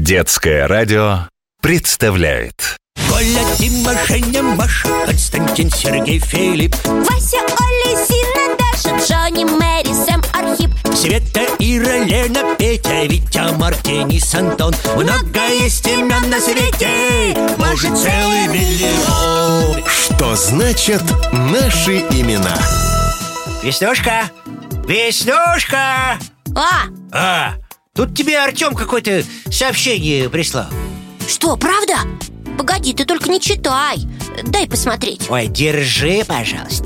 Детское радио представляет. Коля, Дима, Женя, Маша, Константин, Сергей, Филипп, Вася, Оля, Зина, Даша, Джонни, Мэри, Сэм, Архип, Света, Ира, Лена, Петя, Витя, Денис, Антон. Много есть имен на свете, может, целый миллион. Что значит наши имена? Веснушка, Веснушка! Тут тебе Артем какое-то сообщение прислал. Что, правда? Погоди, ты только не читай. Дай посмотреть. Ой, держи, пожалуйста.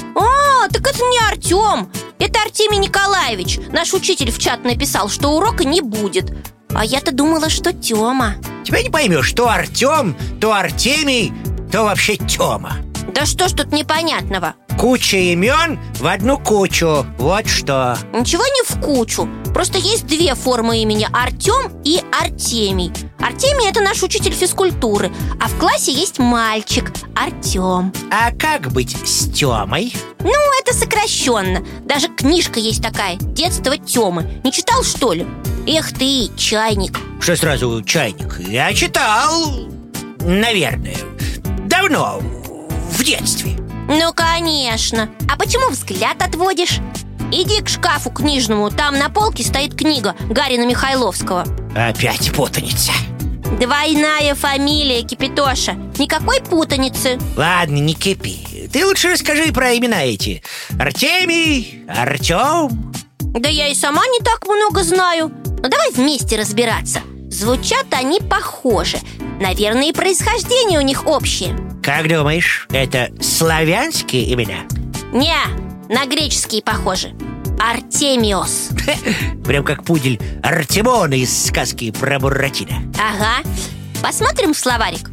Так это не Артем. Это Артемий Николаевич. Наш учитель в чат написал, что урока не будет. А я-то думала, что Тёма. Тебя не поймешь, то Артем, то Артемий, то вообще Тёма. Да что ж тут непонятного? Куча имен в одну кучу. Вот что. Ничего не в кучу. Просто есть две формы имени: Артем и Артемий. Артемий – это наш учитель физкультуры, а в классе есть мальчик Артем. А как быть с Тёмой? Это сокращенно. Даже книжка есть такая: «Детство Тёмы». Не читал, что ли? Эх ты, чайник. Что сразу чайник? Я читал, наверное, давно, в детстве. Ну, конечно. А почему взгляд отводишь? Иди к шкафу книжному, там на полке стоит книга Гарина Михайловского. Опять путаница. Двойная фамилия, Кипятоша. Никакой путаницы. Ладно, не кипи. Ты лучше расскажи про имена эти. Артемий, Артем. Да я и сама не так много знаю. Но давай вместе разбираться. Звучат они похоже. Наверное, и происхождение у них общее. Как думаешь, это славянские имена? Не, на греческие похожи. Артемиос. Прям как пудель Артемона из сказки про Буратино. Ага. Посмотрим в словарик.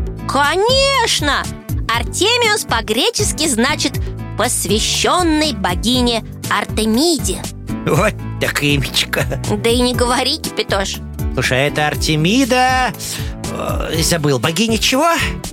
Конечно! Артемиос по-гречески значит «посвященный богине Артемиде». Вот так имечко. Да и не говори, Кипятош. Слушай, это Артемида... забыл, богиня чего?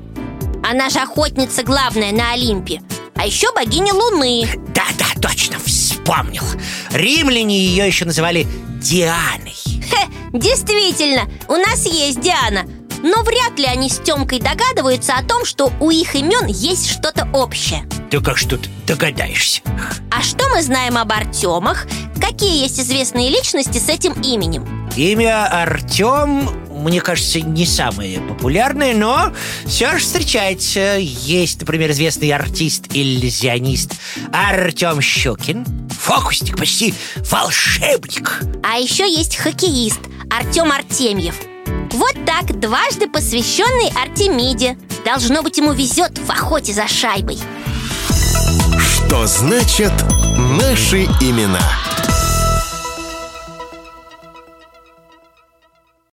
Она же охотница главная на Олимпе. А еще богиня Луны. Да, точно, вспомнил. Римляне ее еще называли Дианой. Действительно, у нас есть Диана. Но вряд ли они с Тёмкой догадываются о том, что у их имен есть что-то общее. Ты как ж тут догадаешься? А что мы знаем об Артемах? Какие есть известные личности с этим именем? Имя Артем, мне кажется, не самое популярное, но все же встречается. Есть, например, известный артист и иллюзионист Артем Щукин. Фокусник, почти волшебник. А еще есть хоккеист Артем Артемьев. Вот так, дважды посвященный Артемиде. Должно быть, ему везет в охоте за шайбой. Что значит наши имена?